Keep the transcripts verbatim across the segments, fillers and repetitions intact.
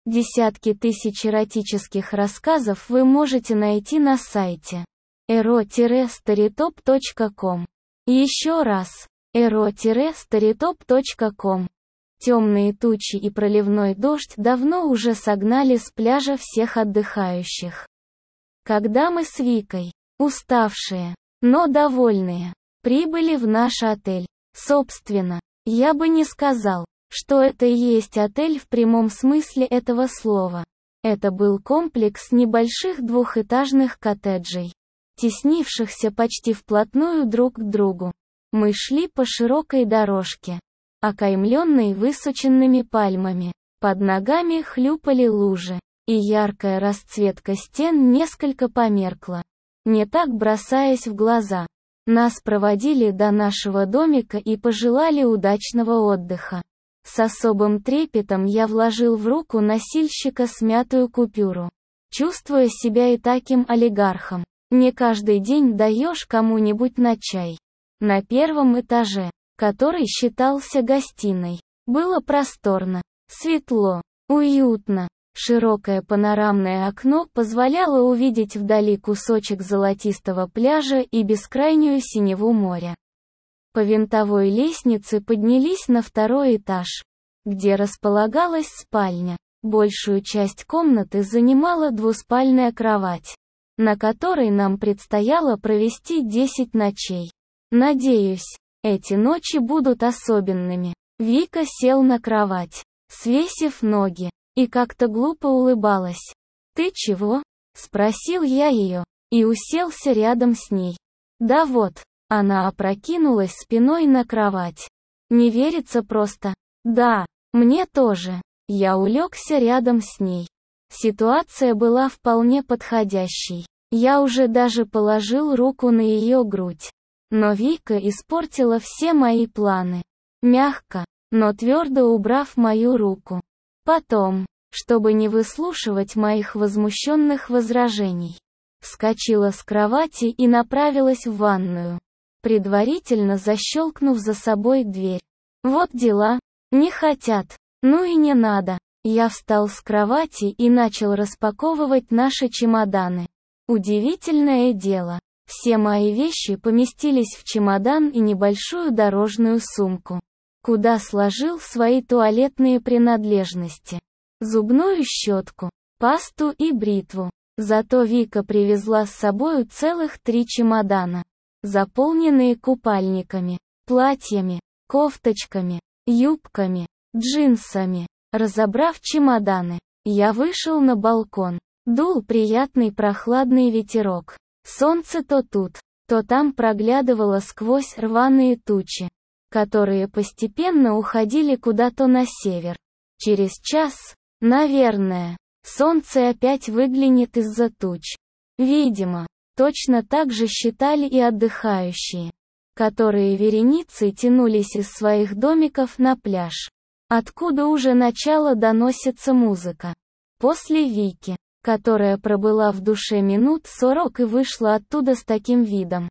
Десятки тысяч эротических рассказов вы можете найти на сайте эро старитоп точка ком. Еще раз, эро старитоп точка ком. Темные тучи и проливной дождь давно уже согнали с пляжа всех отдыхающих. Когда мы с Викой, уставшие, но довольные, прибыли в наш отель, собственно, я бы не сказал, что это и есть отель в прямом смысле этого слова. Это был комплекс небольших двухэтажных коттеджей, теснившихся почти вплотную друг к другу. Мы шли по широкой дорожке, окаймленной высоченными пальмами. Под ногами хлюпали лужи, и яркая расцветка стен несколько померкла, не так бросаясь в глаза. Нас проводили до нашего домика и пожелали удачного отдыха. С особым трепетом я вложил в руку носильщика смятую купюру, чувствуя себя и таким олигархом. Не каждый день даешь кому-нибудь на чай. На первом этаже, который считался гостиной, было просторно, светло, уютно. Широкое панорамное окно позволяло увидеть вдали кусочек золотистого пляжа и бескрайнюю синеву моря. По винтовой лестнице поднялись на второй этаж, где располагалась спальня. Большую часть комнаты занимала двуспальная кровать, на которой нам предстояло провести десять ночей. Надеюсь, эти ночи будут особенными. Вика сел на кровать, свесив ноги, и как-то глупо улыбалась. «Ты чего?» — спросил я ее, и уселся рядом с ней. «Да вот». Она опрокинулась спиной на кровать. «Не верится просто». «Да, мне тоже». Я улегся рядом с ней. Ситуация была вполне подходящей. Я уже даже положил руку на ее грудь. Но Вика испортила все мои планы. Мягко, но твердо убрав мою руку. Потом, чтобы не выслушивать моих возмущенных возражений, вскочила с кровати и направилась в ванную, предварительно защелкнув за собой дверь. Вот дела. Не хотят. Ну и не надо. Я встал с кровати и начал распаковывать наши чемоданы. Удивительное дело. Все мои вещи поместились в чемодан и небольшую дорожную сумку, куда сложил свои туалетные принадлежности. Зубную щетку, пасту и бритву. Зато Вика привезла с собою целых три чемодана, заполненные купальниками, платьями, кофточками, юбками, джинсами. Разобрав чемоданы, я вышел на балкон. Дул приятный прохладный ветерок. Солнце то тут, то там проглядывало сквозь рваные тучи, которые постепенно уходили куда-то на север. Через час, наверное, солнце опять выглянет из-за туч. Видимо, точно так же считали и отдыхающие, которые вереницей тянулись из своих домиков на пляж, откуда уже начало доносится музыка. После Вики, которая пробыла в душе минут сорок и вышла оттуда с таким видом,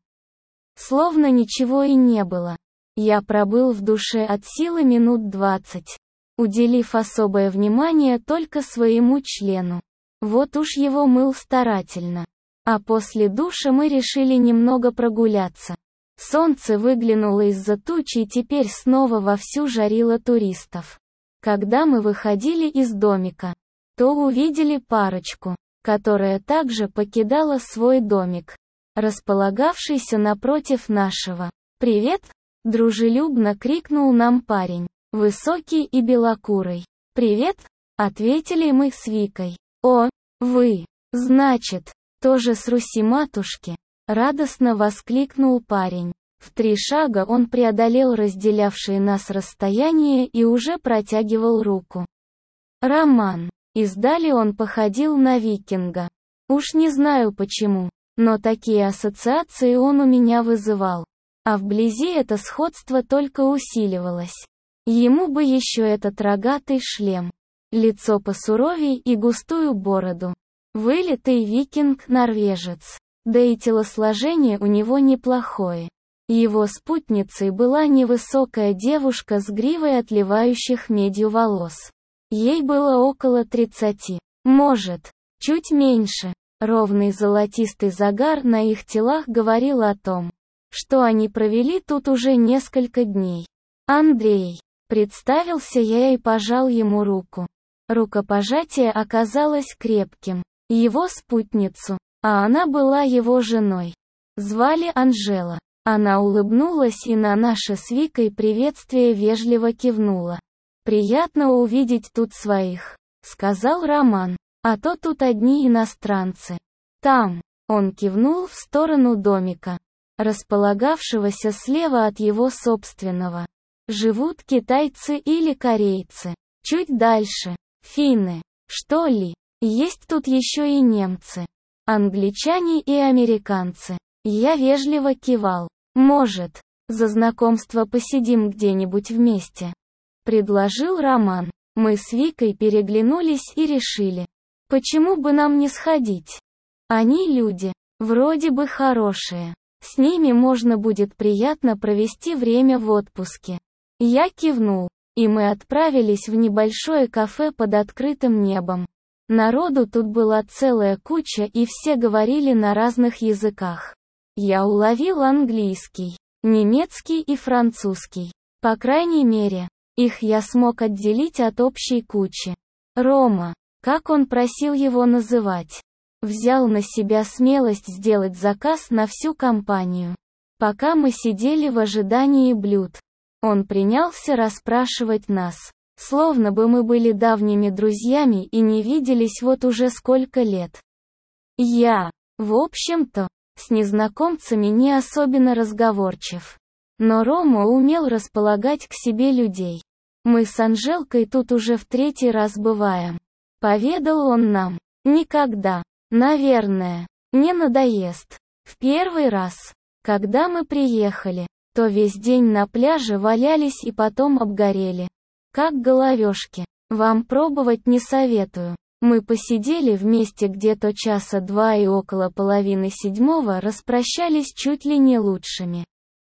словно ничего и не было. Я пробыл в душе от силы минут двадцать, уделив особое внимание только своему члену. Вот уж его мыл старательно. А после душа мы решили немного прогуляться. Солнце выглянуло из-за тучи и теперь снова вовсю жарило туристов. Когда мы выходили из домика, то увидели парочку, которая также покидала свой домик, располагавшийся напротив нашего. «Привет!» — дружелюбно крикнул нам парень, высокий и белокурый. «Привет!» — ответили мы с Викой. «О, вы, значит, тоже с Руси-матушки!» — радостно воскликнул парень. В три шага он преодолел разделявшие нас расстояние и уже протягивал руку. «Роман!» Издали он походил на викинга. Уж не знаю почему, но такие ассоциации он у меня вызывал. А вблизи это сходство только усиливалось. Ему бы еще этот рогатый шлем, лицо посуровей и густую бороду. Вылитый викинг-норвежец. Да и телосложение у него неплохое. Его спутницей была невысокая девушка с гривой отливающих медью волос. Ей было около тридцати. Может, чуть меньше. Ровный золотистый загар на их телах говорил о том, что они провели тут уже несколько дней. «Андрей», представился я и пожал ему руку. Рукопожатие оказалось крепким. Его спутницу, а она была его женой, звали Анжела. Она улыбнулась и на наше с Викой приветствие вежливо кивнула. «Приятно увидеть тут своих», — сказал Роман. «А то тут одни иностранцы. Там», — он кивнул в сторону домика, располагавшегося слева от его собственного, живут китайцы или корейцы. Чуть дальше — финны, что ли. Есть тут еще и немцы, англичане и американцы. Я вежливо кивал. «Может, за знакомство посидим где-нибудь вместе?» — предложил Роман. Мы с Викой переглянулись и решили, почему бы нам не сходить? Они люди, вроде бы хорошие. С ними можно будет приятно провести время в отпуске. Я кивнул, и мы отправились в небольшое кафе под открытым небом. Народу тут была целая куча и все говорили на разных языках. Я уловил английский, немецкий и французский. По крайней мере, их я смог отделить от общей кучи. Рома, как он просил его называть, взял на себя смелость сделать заказ на всю компанию. Пока мы сидели в ожидании блюд, он принялся расспрашивать нас, словно бы мы были давними друзьями и не виделись вот уже сколько лет. Я, в общем-то, с незнакомцами не особенно разговорчив. Но Рома умел располагать к себе людей. «Мы с Анжелкой тут уже в третий раз бываем», — поведал он нам. «Никогда, наверное, не надоест. В первый раз, когда мы приехали, то весь день на пляже валялись и потом обгорели. Как головешки. Вам пробовать не советую». Мы посидели вместе где-то часа два и около половины седьмого распрощались чуть ли не лучшими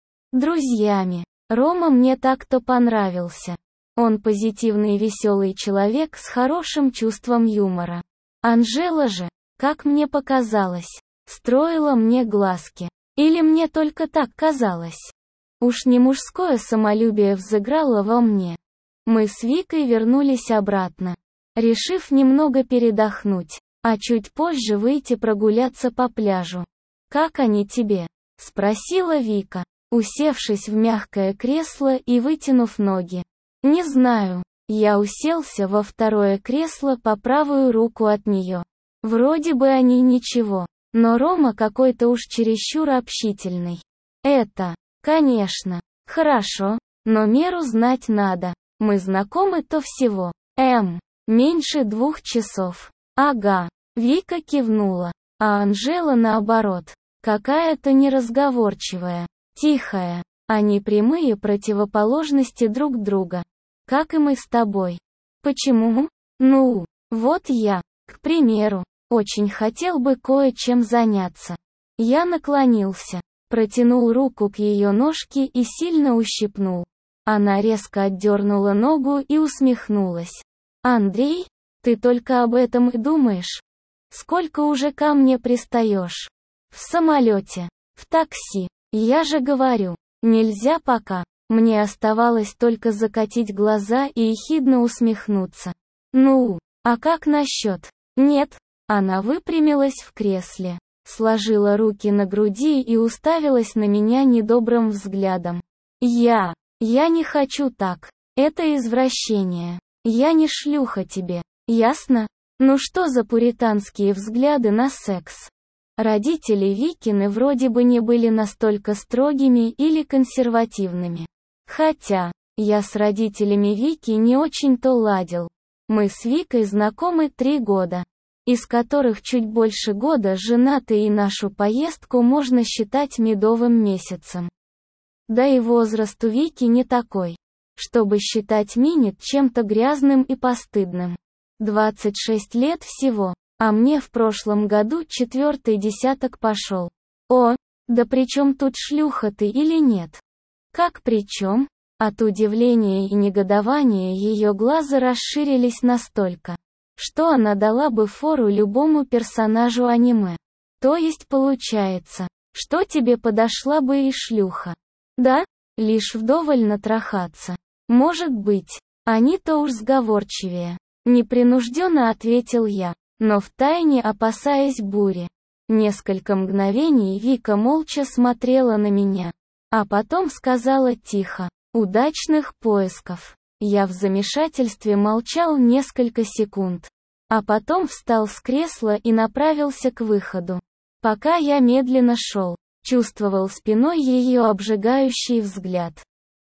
друзьями. Рома мне так-то понравился. Он позитивный и веселый человек с хорошим чувством юмора. Анжела же, как мне показалось, строила мне глазки. Или мне только так казалось? Уж не мужское самолюбие взыграло во мне. Мы с Викой вернулись обратно, решив немного передохнуть, а чуть позже выйти прогуляться по пляжу. «Как они тебе?» — спросила Вика, усевшись в мягкое кресло и вытянув ноги. «Не знаю». Я уселся во второе кресло по правую руку от нее. Вроде бы они ничего, но Рома какой-то уж чересчур общительный. «Это, конечно, хорошо, но меру знать надо. Мы знакомы-то всего, эм, меньше двух часов». «Ага», Вика кивнула, а Анжела наоборот, какая-то неразговорчивая, тихая. Они прямые противоположности друг друга. Как и мы с тобой. Почему? Ну, вот я, к примеру, очень хотел бы кое-чем заняться. Я наклонился, протянул руку к ее ножке и сильно ущипнул. Она резко отдернула ногу и усмехнулась. «Андрей, ты только об этом и думаешь? Сколько уже ко мне пристаешь? В самолете, в такси. Я же говорю, нельзя пока». Мне оставалось только закатить глаза и ехидно усмехнуться. «Ну, а как насчет? Нет?» Она выпрямилась в кресле, сложила руки на груди и уставилась на меня недобрым взглядом. «Я... я не хочу так. Это извращение. Я не шлюха тебе. Ясно? Ну что за пуританские взгляды на секс?» Родители Викины вроде бы не были настолько строгими или консервативными. Хотя, я с родителями Вики не очень-то ладил. Мы с Викой знакомы три года, из которых чуть больше года женаты, и нашу поездку можно считать медовым месяцем. Да и возраст у Вики не такой, чтобы считать минет чем-то грязным и постыдным. двадцать шесть лет всего, а мне в прошлом году четвертый десяток пошел. О, да при чем тут шлюха ты или нет? Как при чем? От удивления и негодования ее глаза расширились настолько, что она дала бы фору любому персонажу аниме. То есть получается, что тебе подошла бы и шлюха. Да? Лишь вдоволь натрахаться. Может быть, они-то уж сговорчивее. Непринужденно ответил я, но втайне опасаясь бури. Несколько мгновений Вика молча смотрела на меня, а потом сказала тихо: «Удачных поисков». Я в замешательстве молчал несколько секунд, а потом встал с кресла и направился к выходу. Пока я медленно шел, чувствовал спиной ее обжигающий взгляд.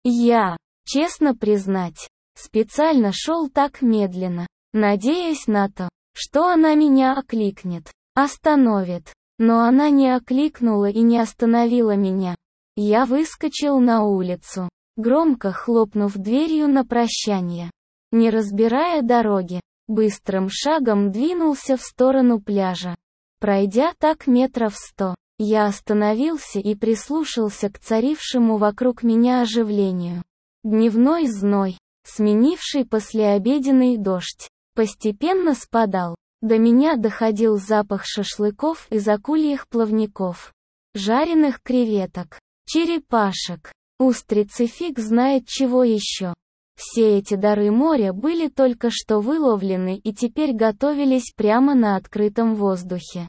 Я, честно признать, специально шел так медленно, надеясь на то, что она меня окликнет, остановит. Но она не окликнула и не остановила меня. Я выскочил на улицу, громко хлопнув дверью на прощание. Не разбирая дороги, быстрым шагом двинулся в сторону пляжа. Пройдя так метров сто, я остановился и прислушался к царившему вокруг меня оживлению. Дневной зной, сменивший послеобеденный дождь, постепенно спадал. До меня доходил запах шашлыков из акульих плавников, жареных креветок, черепашек, устриц и фиг знает чего еще. Все эти дары моря были только что выловлены и теперь готовились прямо на открытом воздухе.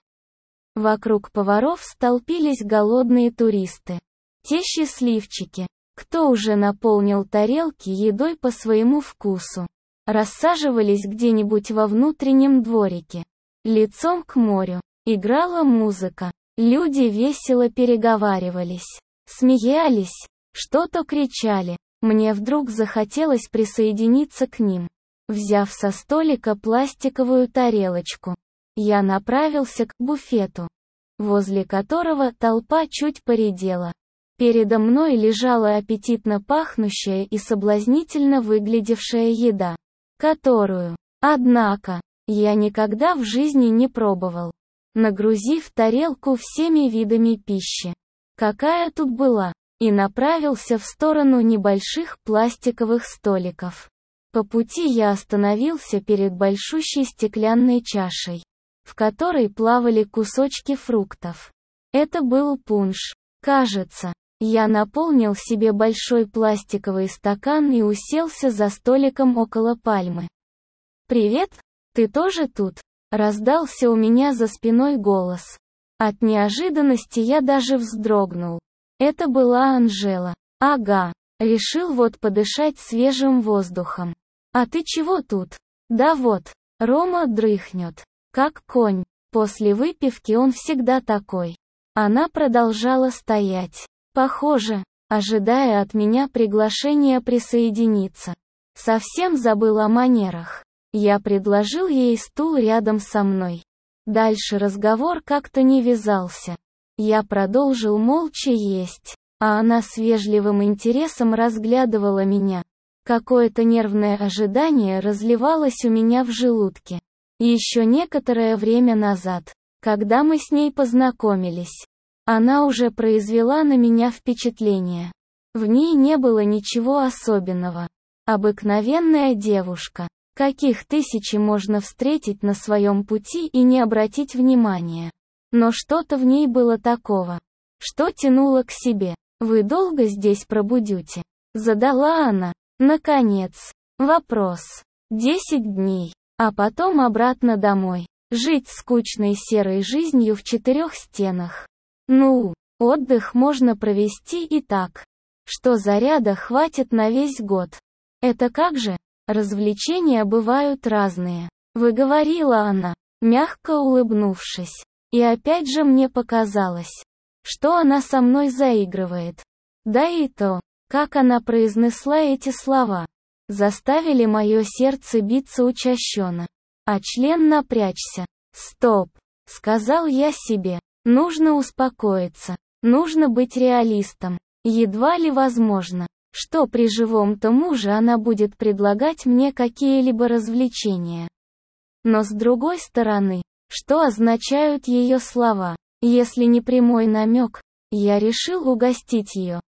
Вокруг поваров столпились голодные туристы. Те счастливчики, кто уже наполнил тарелки едой по своему вкусу, рассаживались где-нибудь во внутреннем дворике, лицом к морю. Играла музыка, люди весело переговаривались, смеялись, что-то кричали. Мне вдруг захотелось присоединиться к ним. Взяв со столика пластиковую тарелочку, я направился к буфету, возле которого толпа чуть поредела. Передо мной лежала аппетитно пахнущая и соблазнительно выглядевшая еда, которую, однако, я никогда в жизни не пробовал. Нагрузив тарелку всеми видами пищи, какая тут была, и направился в сторону небольших пластиковых столиков. По пути я остановился перед большущей стеклянной чашей, в которой плавали кусочки фруктов. Это был пунш. Кажется, я наполнил себе большой пластиковый стакан и уселся за столиком около пальмы. «Привет, ты тоже тут?» — раздался у меня за спиной голос. От неожиданности я даже вздрогнул. Это была Анжела. Ага, решил вот подышать свежим воздухом. А ты чего тут? Да вот, Рома дрыхнет, как конь. После выпивки он всегда такой. Она продолжала стоять, похоже, ожидая от меня приглашения присоединиться. Совсем забыл о манерах. Я предложил ей стул рядом со мной. Дальше разговор как-то не вязался. Я продолжил молча есть, а она с вежливым интересом разглядывала меня. Какое-то нервное ожидание разливалось у меня в желудке. Еще некоторое время назад, когда мы с ней познакомились, она уже произвела на меня впечатление. В ней не было ничего особенного. Обыкновенная девушка, каких тысячи можно встретить на своем пути и не обратить внимания. Но что-то в ней было такого, что тянуло к себе. «Вы долго здесь пробудете?» — задала она. Наконец. Вопрос. Десять дней. А потом обратно домой. Жить скучной серой жизнью в четырех стенах. Ну, отдых можно провести и так, что заряда хватит на весь год. Это как же? Развлечения бывают разные. Выговорила она, мягко улыбнувшись. И опять же мне показалось, что она со мной заигрывает. Да и то, как она произнесла эти слова, заставили мое сердце биться учащенно, а член напрячься. «Стоп», — сказал я себе, — нужно успокоиться, нужно быть реалистом. Едва ли возможно, что при живом-то муже она будет предлагать мне какие-либо развлечения. Но с другой стороны, что означают ее слова? Если не прямой намек, я решил угостить ее.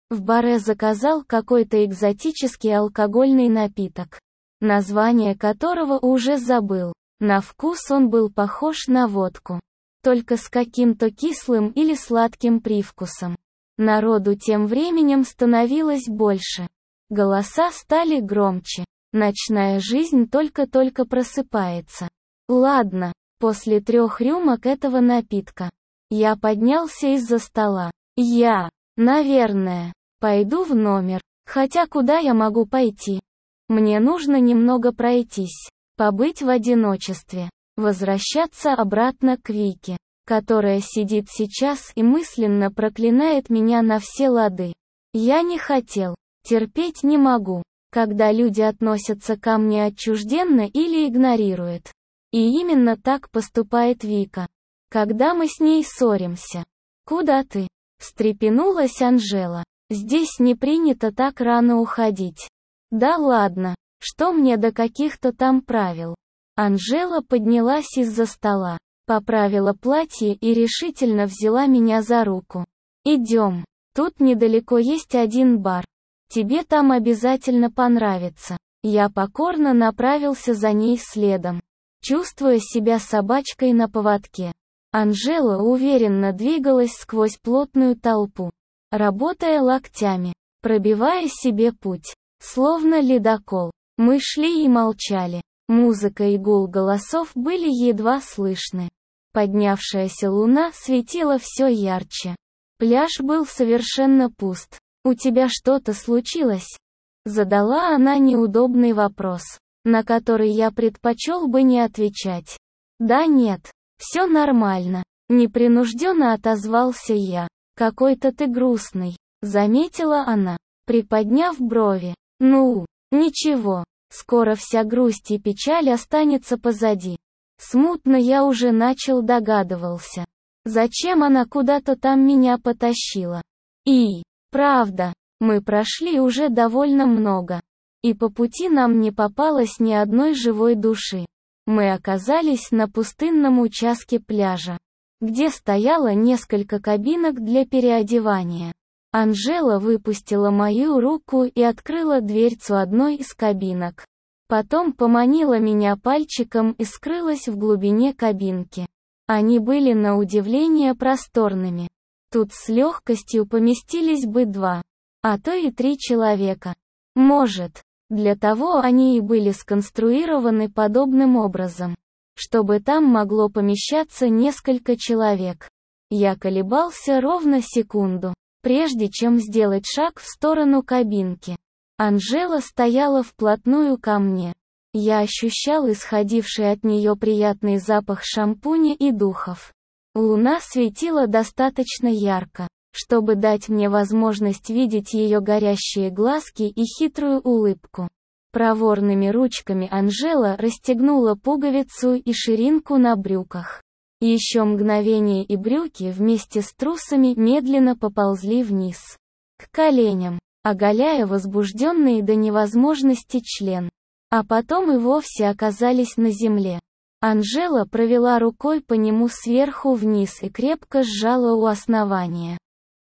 В баре заказал какой-то экзотический алкогольный напиток, название которого уже забыл. На вкус он был похож на водку, только с каким-то кислым или сладким привкусом. Народу тем временем становилось больше. Голоса стали громче. Ночная жизнь только-только просыпается. Ладно, после трех рюмок этого напитка. Я поднялся из-за стола. Я, наверное, пойду в номер. Хотя куда я могу пойти? Мне нужно немного пройтись, побыть в одиночестве, возвращаться обратно к Вике, которая сидит сейчас и мысленно проклинает меня на все лады. Я не хотел, терпеть не могу, когда люди относятся ко мне отчужденно или игнорируют. И именно так поступает Вика, когда мы с ней ссоримся. «Куда ты?» — встрепенулась Анжела. «Здесь не принято так рано уходить». «Да ладно, что мне до каких-то там правил?» Анжела поднялась из-за стола, поправила платье и решительно взяла меня за руку. «Идем, тут недалеко есть один бар. Тебе там обязательно понравится». Я покорно направился за ней следом, чувствуя себя собачкой на поводке. Анжела уверенно двигалась сквозь плотную толпу, работая локтями, пробивая себе путь, словно ледокол. Мы шли и молчали. Музыка и гул голосов были едва слышны. Поднявшаяся луна светила все ярче. Пляж был совершенно пуст. «У тебя что-то случилось?» Задала она неудобный вопрос, на который я предпочел бы не отвечать. «Да нет, все нормально», — непринужденно отозвался я. «Какой-то ты грустный», — заметила она, приподняв брови. «Ну, ничего, скоро вся грусть и печаль останется позади». Смутно я уже начал догадывался, зачем она куда-то там меня потащила. И, правда, мы прошли уже довольно много, и по пути нам не попалось ни одной живой души. Мы оказались на пустынном участке пляжа, где стояло несколько кабинок для переодевания. Анжела выпустила мою руку и открыла дверцу одной из кабинок. Потом поманила меня пальчиком и скрылась в глубине кабинки. Они были на удивление просторными. Тут с легкостью поместились бы два, а то и три человека. Может, для того они и были сконструированы подобным образом, чтобы там могло помещаться несколько человек. Я колебался ровно секунду, прежде чем сделать шаг в сторону кабинки. Анжела стояла вплотную ко мне. Я ощущал исходивший от нее приятный запах шампуня и духов. Луна светила достаточно ярко, чтобы дать мне возможность видеть ее горящие глазки и хитрую улыбку. Проворными ручками Анжела расстегнула пуговицу и ширинку на брюках. Еще мгновение и брюки вместе с трусами медленно поползли вниз, к коленям, оголяя возбужденный до невозможности член. А потом и вовсе оказались на земле. Анжела провела рукой по нему сверху вниз и крепко сжала у основания,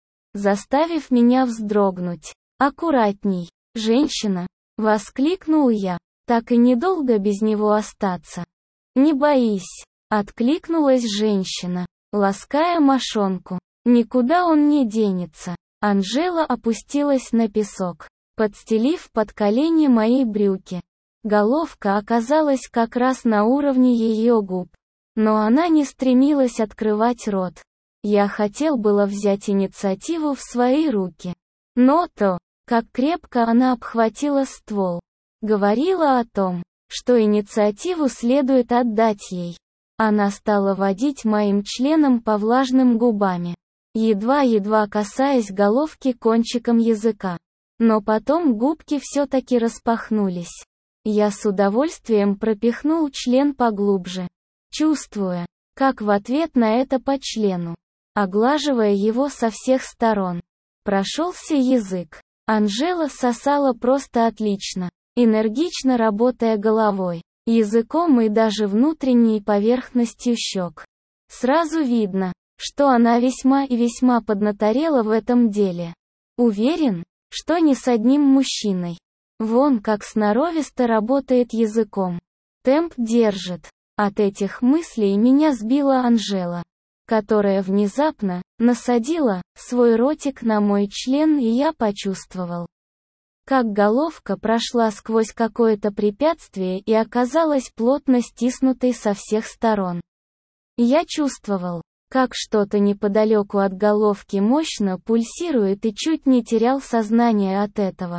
заставив меня вздрогнуть. «Аккуратней, женщина!» — воскликнул я, так и недолго без него остаться. «Не боись!» — откликнулась женщина, лаская мошонку. «Никуда он не денется». Анжела опустилась на песок, подстелив под колени мои брюки. Головка оказалась как раз на уровне ее губ, но она не стремилась открывать рот. Я хотел было взять инициативу в свои руки, но то, как крепко она обхватила ствол, говорила о том, что инициативу следует отдать ей. Она стала водить моим членом по влажным губами, едва-едва касаясь головки кончиком языка. Но потом губки все-таки распахнулись. Я с удовольствием пропихнул член поглубже, чувствуя, как в ответ на это по члену, оглаживая его со всех сторон, прошелся язык. Анжела сосала просто отлично, энергично работая головой, языком и даже внутренней поверхностью щек. Сразу видно, что она весьма и весьма поднаторела в этом деле. Уверен, что ни с одним мужчиной. Вон как сноровисто работает языком. Темп держит. От этих мыслей меня сбила Анжела, которая внезапно насадила свой ротик на мой член, и я почувствовал, как головка прошла сквозь какое-то препятствие и оказалась плотно стиснутой со всех сторон. Я чувствовал, как что-то неподалеку от головки мощно пульсирует, и чуть не терял сознание от этого.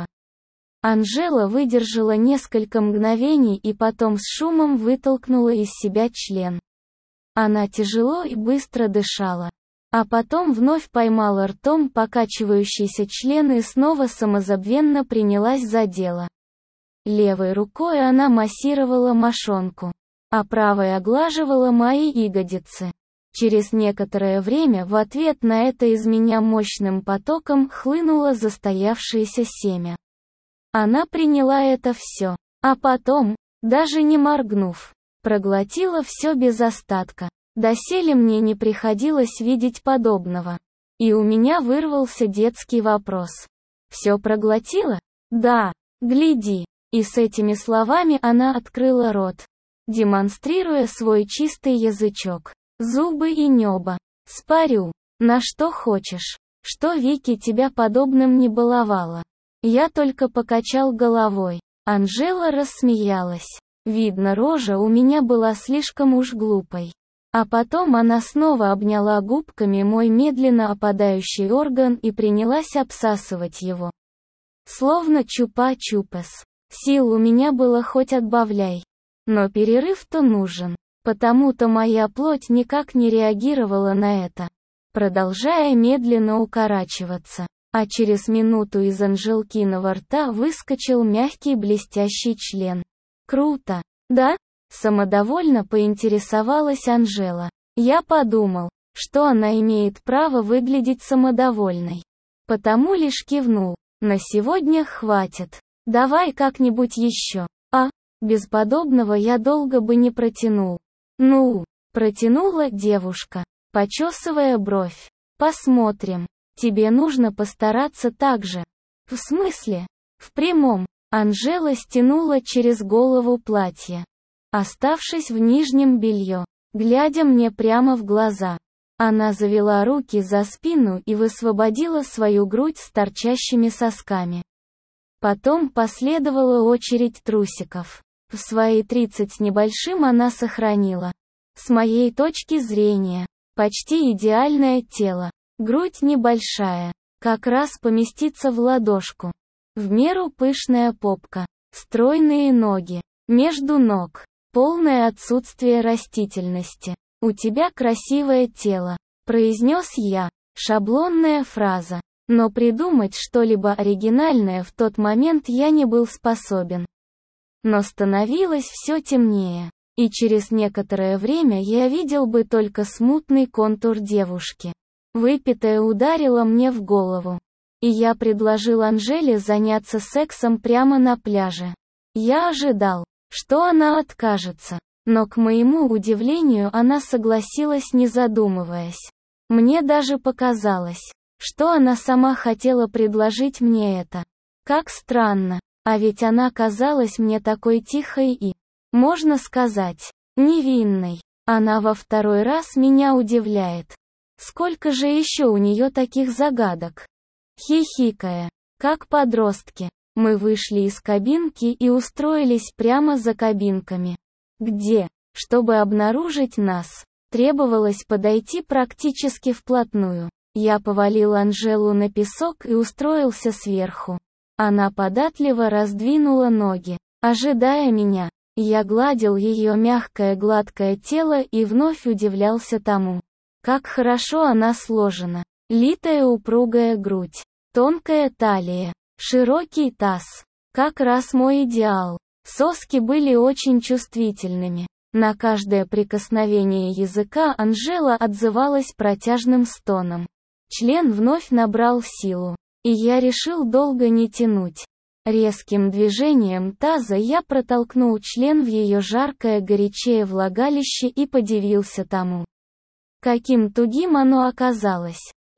Анжела выдержала несколько мгновений и потом с шумом вытолкнула из себя член. Она тяжело и быстро дышала, а потом вновь поймала ртом покачивающийся член и снова самозабвенно принялась за дело. Левой рукой она массировала мошонку, а правой оглаживала мои ягодицы. Через некоторое время в ответ на это из меня мощным потоком хлынуло застоявшееся семя. Она приняла это все, а потом, даже не моргнув, проглотила все без остатка. Доселе мне не приходилось видеть подобного. И у меня вырвался детский вопрос. «Все проглотила?» «Да, гляди». И с этими словами она открыла рот, демонстрируя свой чистый язычок, зубы и небо. «Спорю, на что хочешь, что Вики тебя подобным не баловала». Я только покачал головой. Анжела рассмеялась. Видно, рожа у меня была слишком уж глупой. А потом она снова обняла губками мой медленно опадающий орган и принялась обсасывать его. Словно чупа-чупас. Сил у меня было хоть отбавляй. Но перерыв-то нужен. Потому-то моя плоть никак не реагировала на это, продолжая медленно укорачиваться. А через минуту из Анжелкиного рта выскочил мягкий блестящий член. Круто, да? Самодовольно поинтересовалась Анжела. Я подумал, что она имеет право выглядеть самодовольной. Потому лишь кивнул. На сегодня хватит. Давай как-нибудь еще. А, без подобного я долго бы не протянул. Ну, протянула девушка, почесывая бровь. Посмотрим. Тебе нужно постараться так же. В смысле? В прямом. Анжела стянула через голову платье, оставшись в нижнем белье, глядя мне прямо в глаза. Она завела руки за спину и высвободила свою грудь с торчащими сосками. Потом последовала очередь трусиков. В свои тридцать с небольшим она сохранила, с моей точки зрения, почти идеальное тело. Грудь небольшая, как раз поместится в ладошку. В меру пышная попка, стройные ноги, между ног, полное отсутствие растительности. «У тебя красивое тело», — произнес я, шаблонная фраза. Но придумать что-либо оригинальное в тот момент я не был способен. Но становилось все темнее, и через некоторое время я видел бы только смутный контур девушки. Выпитое ударило мне в голову, и я предложил Анжеле заняться сексом прямо на пляже. Я ожидал, что она откажется, но к моему удивлению она согласилась, не задумываясь. Мне даже показалось, что она сама хотела предложить мне это. Как странно, а ведь она казалась мне такой тихой и, можно сказать, невинной. Она во второй раз меня удивляет. Сколько же еще у нее таких загадок? Хихикая, как подростки, мы вышли из кабинки и устроились прямо за кабинками. Где, чтобы обнаружить нас, требовалось подойти практически вплотную. Я повалил Анжелу на песок и устроился сверху. Она податливо раздвинула ноги, ожидая меня. Я гладил ее мягкое гладкое тело и вновь удивлялся тому, как хорошо она сложена. Литая упругая грудь, тонкая талия, широкий таз. Как раз мой идеал. Соски были очень чувствительными. На каждое прикосновение языка Анжела отзывалась протяжным стоном. Член вновь набрал силу, и я решил долго не тянуть. Резким движением таза я протолкнул член в ее жаркое горячее влагалище и подивился тому, каким тугим оно оказалось.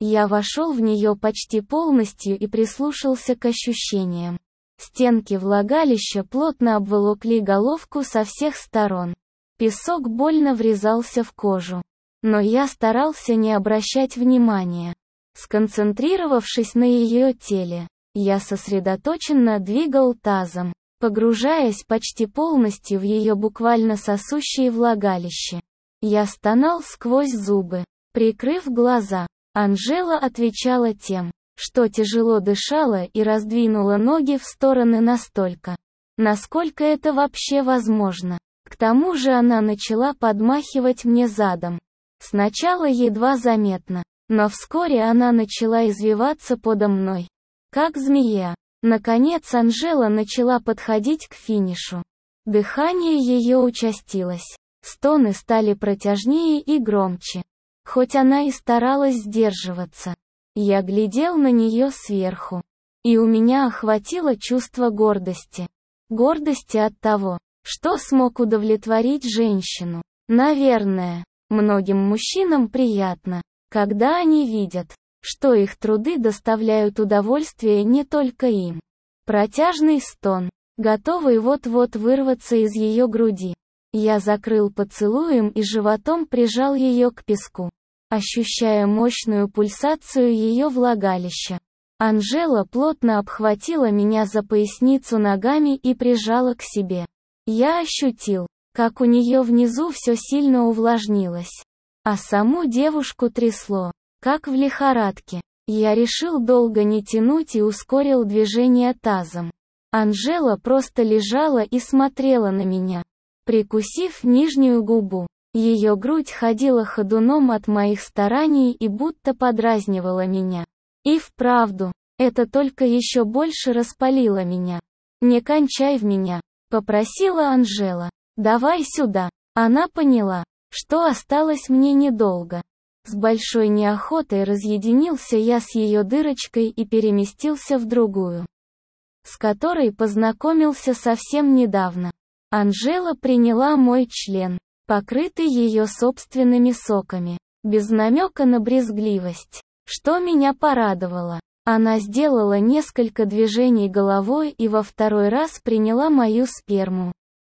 Я вошел в нее почти полностью и прислушался к ощущениям. Стенки влагалища плотно обволокли головку со всех сторон. Песок больно врезался в кожу. Но я старался не обращать внимания. Сконцентрировавшись на ее теле, я сосредоточенно двигал тазом, погружаясь почти полностью в ее буквально сосущее влагалище. Я стонал сквозь зубы, прикрыв глаза. Анжела отвечала тем, что тяжело дышала и раздвинула ноги в стороны настолько, насколько это вообще возможно. К тому же она начала подмахивать мне задом. Сначала едва заметно, но вскоре она начала извиваться подо мной, как змея. Наконец Анжела начала подходить к финишу. Дыхание ее участилось. Стоны стали протяжнее и громче. Хоть она и старалась сдерживаться. Я глядел на нее сверху. И у меня охватило чувство гордости. Гордости от того, что смог удовлетворить женщину. Наверное, многим мужчинам приятно, когда они видят, что их труды доставляют удовольствие не только им. Протяжный стон, готовый вот-вот вырваться из ее груди. Я закрыл поцелуем и животом прижал ее к песку, ощущая мощную пульсацию ее влагалища. Анжела плотно обхватила меня за поясницу ногами и прижала к себе. Я ощутил, как у нее внизу все сильно увлажнилось, а саму девушку трясло, как в лихорадке. Я решил долго не тянуть и ускорил движение тазом. Анжела просто лежала и смотрела на меня, прикусив нижнюю губу. Ее грудь ходила ходуном от моих стараний и будто подразнивала меня. И вправду, это только еще больше распалило меня. «Не кончай в меня», — попросила Анжела. «Давай сюда». Она поняла, что осталось мне недолго. С большой неохотой разъединился я с ее дырочкой и переместился в другую, с которой познакомился совсем недавно. Анжела приняла мой член, покрытый ее собственными соками, без намека на брезгливость, что меня порадовало. Она сделала несколько движений головой и во второй раз приняла мою сперму.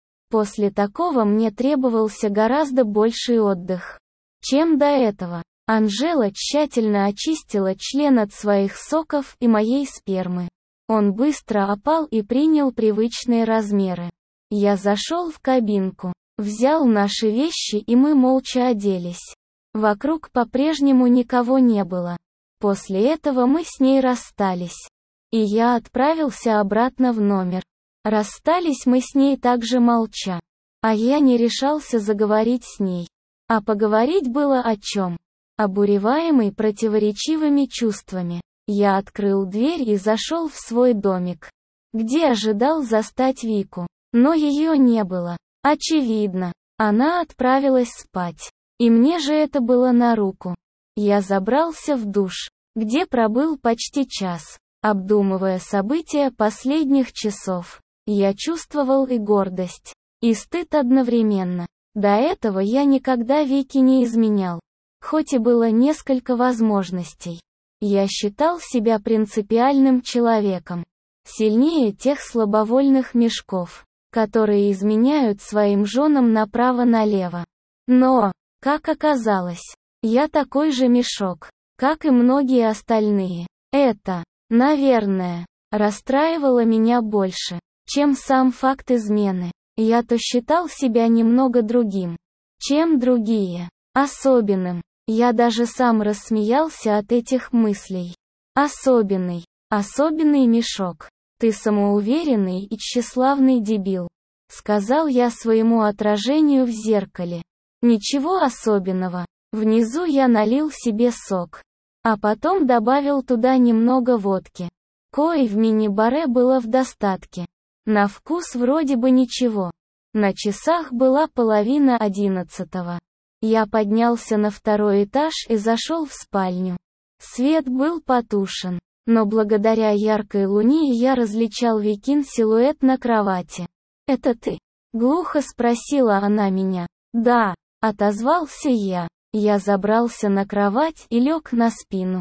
После такого мне требовался гораздо больший отдых, чем до этого. Анжела тщательно очистила член от своих соков и моей спермы. Он быстро опал и принял привычные размеры. Я зашел в кабинку, взял наши вещи и мы молча оделись. Вокруг по-прежнему никого не было. После этого мы с ней расстались. И я отправился обратно в номер. Расстались мы с ней также молча. А я не решался заговорить с ней. А поговорить было о чем? Обуреваемый противоречивыми чувствами, я открыл дверь и зашел в свой домик, где ожидал застать Вику. Но ее не было. Очевидно, она отправилась спать. И мне же это было на руку. Я забрался в душ, где пробыл почти час, обдумывая события последних часов. Я чувствовал и гордость, и стыд одновременно. До этого я никогда Вике не изменял. Хоть и было несколько возможностей. Я считал себя принципиальным человеком. Сильнее тех слабовольных мешков, которые изменяют своим женам направо-налево. Но, как оказалось, я такой же мешок, как и многие остальные. Это, наверное, расстраивало меня больше, чем сам факт измены. Я-то считал себя немного другим, чем другие, особенным. Я даже сам рассмеялся от этих мыслей. Особенный, особенный мешок. Ты самоуверенный и тщеславный дебил, сказал я своему отражению в зеркале. Ничего особенного. Внизу я налил себе сок, а потом добавил туда немного водки. Кои в мини-баре было в достатке. На вкус вроде бы ничего. На часах была половина одиннадцатого. Я поднялся на второй этаж и зашел в спальню. Свет был потушен, но благодаря яркой луне я различал Викин силуэт на кровати. «Это ты?» — глухо спросила она меня. «Да», — отозвался я. Я забрался на кровать и лег на спину.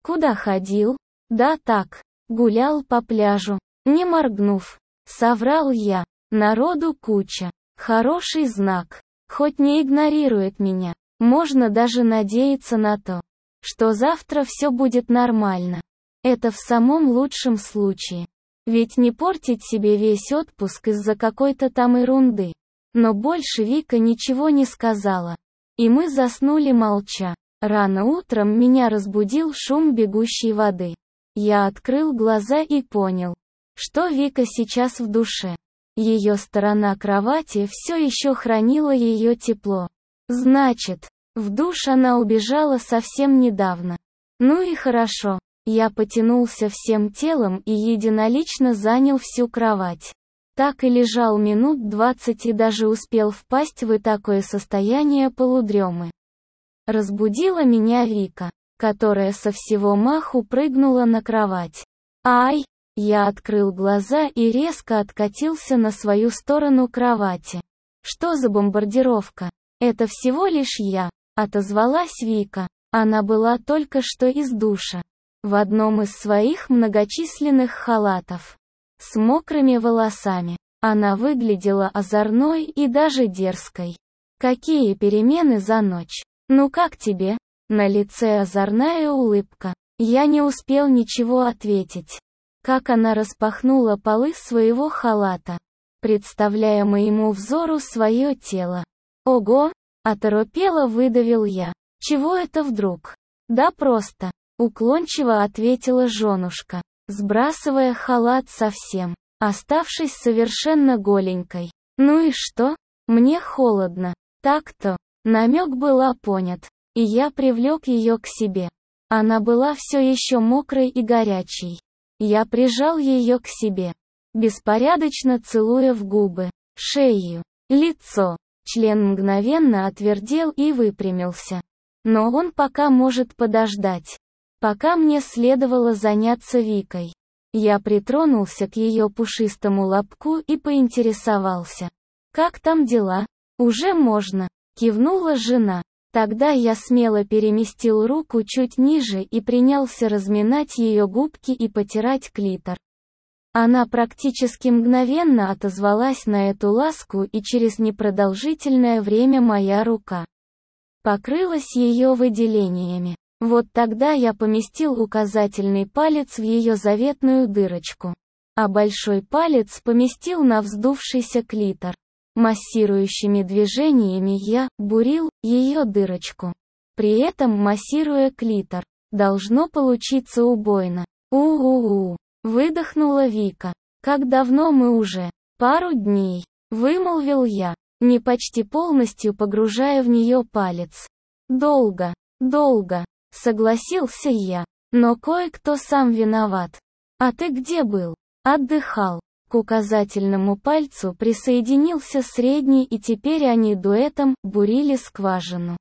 Куда ходил? Да так, гулял по пляжу, не моргнув. Соврал я. Народу куча. Хороший знак. Хоть не игнорирует меня. Можно даже надеяться на то, что завтра все будет нормально. Это в самом лучшем случае. Ведь не портить себе весь отпуск из-за какой-то там ерунды. Но больше Вика ничего не сказала. И мы заснули молча. Рано утром меня разбудил шум бегущей воды. Я открыл глаза и понял, что Вика сейчас в душе. Ее сторона кровати все еще хранила ее тепло. Значит, в душ она убежала совсем недавно. Ну и хорошо. Я потянулся всем телом и единолично занял всю кровать. Так и лежал минут двадцать и даже успел впасть в такое состояние полудремы. Разбудила меня Вика, которая со всего маху прыгнула на кровать. Ай! Я открыл глаза и резко откатился на свою сторону кровати. Что за бомбардировка? Это всего лишь я, отозвалась Вика. Она была только что из душа. В одном из своих многочисленных халатов. С мокрыми волосами. Она выглядела озорной и даже дерзкой. Какие перемены за ночь. Ну как тебе? На лице озорная улыбка. Я не успел ничего ответить. Как она распахнула полы своего халата, представляя моему взору свое тело. Ого! Оторопело выдавил я. Чего это вдруг? Да просто. Уклончиво ответила женушка, сбрасывая халат совсем, оставшись совершенно голенькой. Ну и что? Мне холодно. Так-то. Намек был понят, и я привлек ее к себе. Она была все еще мокрой и горячей. Я прижал ее к себе, беспорядочно целуя в губы, шею, лицо. Член мгновенно отвердел и выпрямился. Но он пока может подождать. Пока мне следовало заняться Викой. Я притронулся к ее пушистому лобку и поинтересовался. «Как там дела?» «Уже можно», — кивнула жена. Тогда я смело переместил руку чуть ниже и принялся разминать ее губки и потирать клитор. Она практически мгновенно отозвалась на эту ласку, и через непродолжительное время моя рука покрылась ее выделениями. Вот тогда я поместил указательный палец в ее заветную дырочку, а большой палец поместил на вздувшийся клитор. Массирующими движениями я бурил ее дырочку, при этом массируя клитор. Должно получиться убойно. У-у-у, выдохнула Вика. Как давно мы уже? Пару дней, вымолвил я, не почти полностью погружая в нее палец. Долго, долго, согласился я, но кое-кто сам виноват. А ты где был? Отдыхал. К указательному пальцу присоединился средний, и теперь они дуэтом бурили скважину.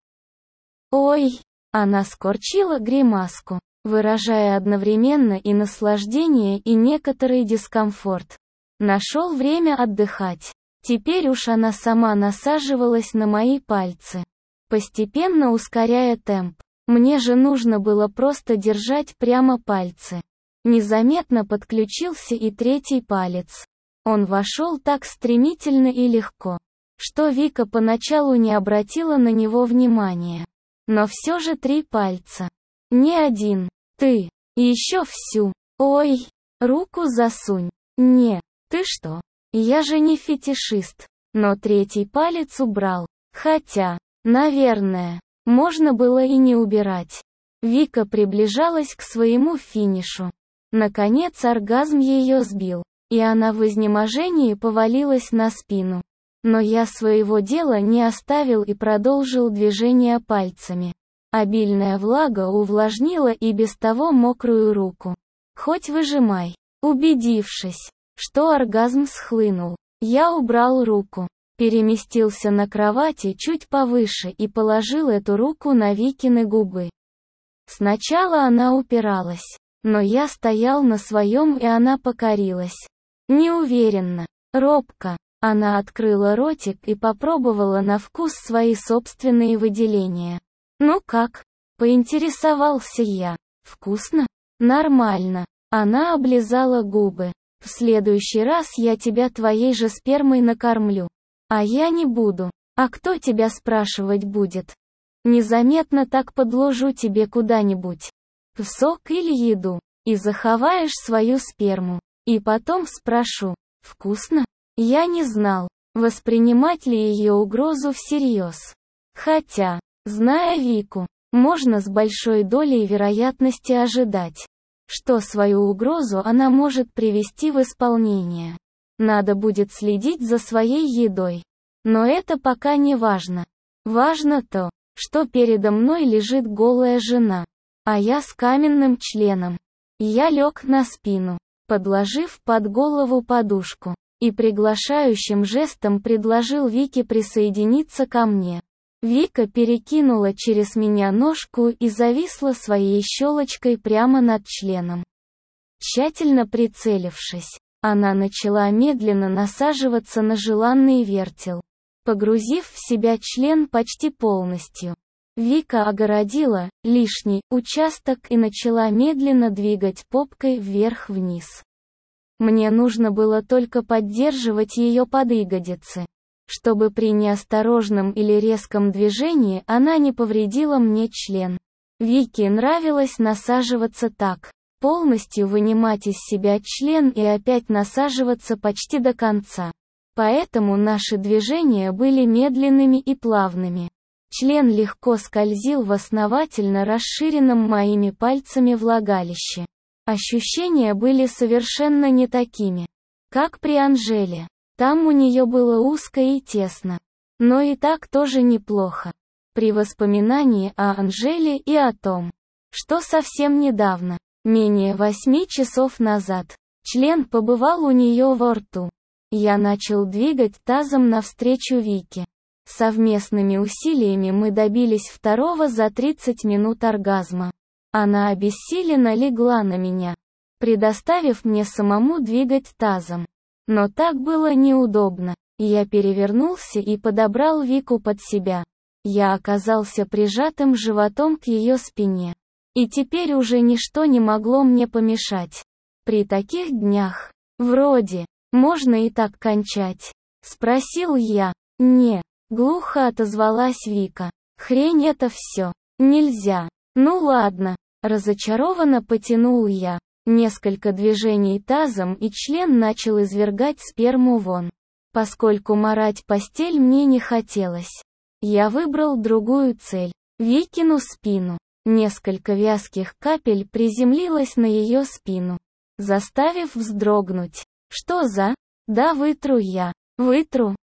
Ой! Она скорчила гримаску, выражая одновременно и наслаждение, и некоторый дискомфорт. Нашел время отдыхать. Теперь уж она сама насаживалась на мои пальцы, постепенно ускоряя темп. Мне же нужно было просто держать прямо пальцы. Незаметно подключился и третий палец. Он вошел так стремительно и легко, что Вика поначалу не обратила на него внимания. Но все же три пальца. Не один. Ты. И еще всю. Ой. Руку засунь. Не. Ты что? Я же не фетишист. Но третий палец убрал. Хотя, наверное, можно было и не убирать. Вика приближалась к своему финишу. Наконец оргазм ее сбил, и она в изнеможении повалилась на спину. Но я своего дела не оставил и продолжил движение пальцами. Обильная влага увлажнила и без того мокрую руку. Хоть выжимай. Убедившись, что оргазм схлынул, я убрал руку, переместился на кровати чуть повыше и положил эту руку на Викины губы. Сначала она упиралась. Но я стоял на своем, и она покорилась. Неуверенно, робко, она открыла ротик и попробовала на вкус свои собственные выделения. «Ну как?» — поинтересовался я. Вкусно? Нормально. Она облизала губы. В следующий раз я тебя твоей же спермой накормлю. А я не буду. А кто тебя спрашивать будет? Незаметно так подложу тебе куда-нибудь. В сок или еду. И заховаешь свою сперму. И потом спрошу. Вкусно? Я не знал, воспринимать ли ее угрозу всерьез. Хотя, зная Вику, можно с большой долей вероятности ожидать, что свою угрозу она может привести в исполнение. Надо будет следить за своей едой. Но это пока не важно. Важно то, что передо мной лежит голая жена, а я с каменным членом. Я лег на спину, подложив под голову подушку, и приглашающим жестом предложил Вике присоединиться ко мне. Вика перекинула через меня ножку и зависла своей щелочкой прямо над членом. Тщательно прицелившись, она начала медленно насаживаться на желанный вертел, погрузив в себя член почти полностью. Вика огородила лишний участок и начала медленно двигать попкой вверх-вниз. Мне нужно было только поддерживать ее под ягодицы, чтобы при неосторожном или резком движении она не повредила мне член. Вике нравилось насаживаться так, полностью вынимать из себя член и опять насаживаться почти до конца. Поэтому наши движения были медленными и плавными. Член легко скользил в основательно расширенном моими пальцами влагалище. Ощущения были совершенно не такими, как при Анжеле. Там у нее было узко и тесно. Но и так тоже неплохо. При воспоминании о Анжеле и о том, что совсем недавно, менее восьми часов назад, член побывал у нее во рту. Я начал двигать тазом навстречу Вике. Совместными усилиями мы добились второго за тридцать минут оргазма. Она обессиленно легла на меня, предоставив мне самому двигать тазом. Но так было неудобно. Я перевернулся и подобрал Вику под себя. Я оказался прижатым животом к ее спине. И теперь уже ничто не могло мне помешать. При таких днях, вроде, можно и так кончать? Спросил я. Не. Глухо отозвалась Вика. Хрень это все. Нельзя. Ну ладно. Разочарованно потянул я. Несколько движений тазом и член начал извергать сперму вон. Поскольку марать постель мне не хотелось, я выбрал другую цель. Викину спину. Несколько вязких капель приземлилось на ее спину, заставив вздрогнуть. Что за? Да вытру я. Вытру.